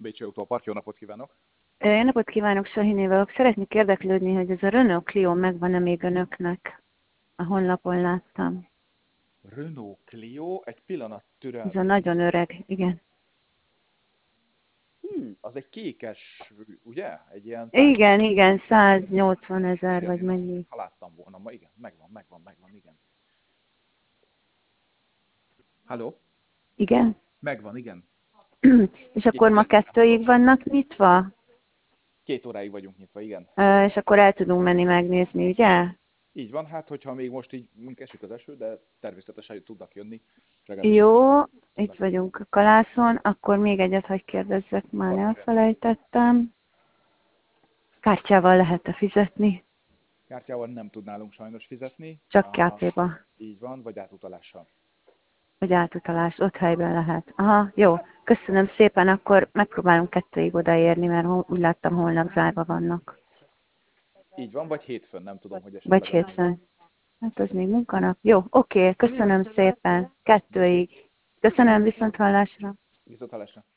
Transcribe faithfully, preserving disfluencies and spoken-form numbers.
Bécsi Autópark, jó napot kívánok! Jó napot kívánok, Sahiné vagyok. Szeretnék érdeklődni, hogy ez a Renault Clio megvan-e még önöknek? A honlapon láttam. Renault Clio, egy pillanat Ez a türelmét. nagyon öreg, igen. Hű, az egy kékes, ugye? Egy ilyen tárgy. Igen, igen, száznyolcvan ezer, Igen, vagy én ezt mennyi. ha láttam volna, ma igen, megvan, megvan, megvan, igen. Halló? Igen? Megvan, igen. És akkor ma kettőig kétezer-tizenhatos. vannak nyitva? Két óráig vagyunk nyitva, igen. Ö, és akkor el tudunk menni megnézni, ugye? Így van, hát hogyha még most így mink esik az eső, de természetesen tudnak jönni, és legalábbis Jó, itt tudnak. vagyunk a Kalászon. Akkor még egyet, hogy kérdezzek, már Parancsoljon. elfelejtettem. Kártyával lehet-e fizetni? Kártyával nem tud nálunk sajnos fizetni. Csak Ah, kápéba. így van, vagy átutalással. Vagy átutalás, ott helyben lehet. Aha, jó. Köszönöm szépen, akkor megpróbálunk kettőig odaérni, mert ho- úgy láttam, holnap zárva vannak. Így van, vagy hétfőn, nem tudom, hogy Vagy esetleg az. hétfőn. Hát az még munkanap. Jó, oké, köszönöm szépen. Kettőig. Köszönöm, viszont hallásra. Viszont hallásra.